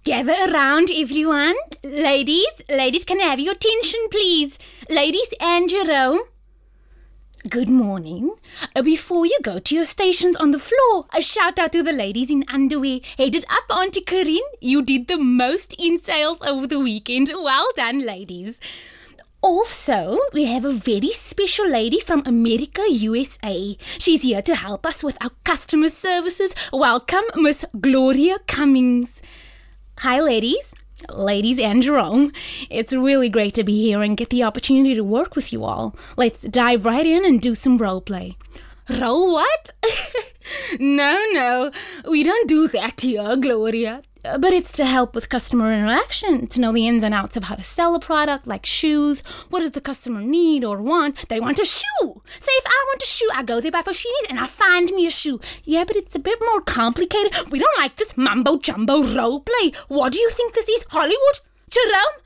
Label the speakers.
Speaker 1: Gather around, everyone. Ladies, can I have your attention, please? Ladies and Jerome. Good morning. Before you go to your stations on the floor, a shout out to the ladies in underwear. Headed up, Auntie Corinne. You did the most in sales over the weekend. Well done, ladies. Also, we have a very special lady from America, USA. She's here to help us with our customer services. Welcome, Miss Gloria Cummings. Hi, ladies. Ladies and Jerome. It's really great to be here and get the opportunity to work with you all. Let's dive right in and do some role play. Role what? No, we don't do that here, Gloria. But it's to help with customer interaction, to know the ins and outs of how to sell a product, like shoes. What does the customer need or want? They want a shoe. Say if I want a shoe, I go there by Foschini's and I find me a shoe. Yeah, but it's a bit more complicated. We don't like this mumbo-jumbo role play. What do you think this is, Hollywood? Jerome?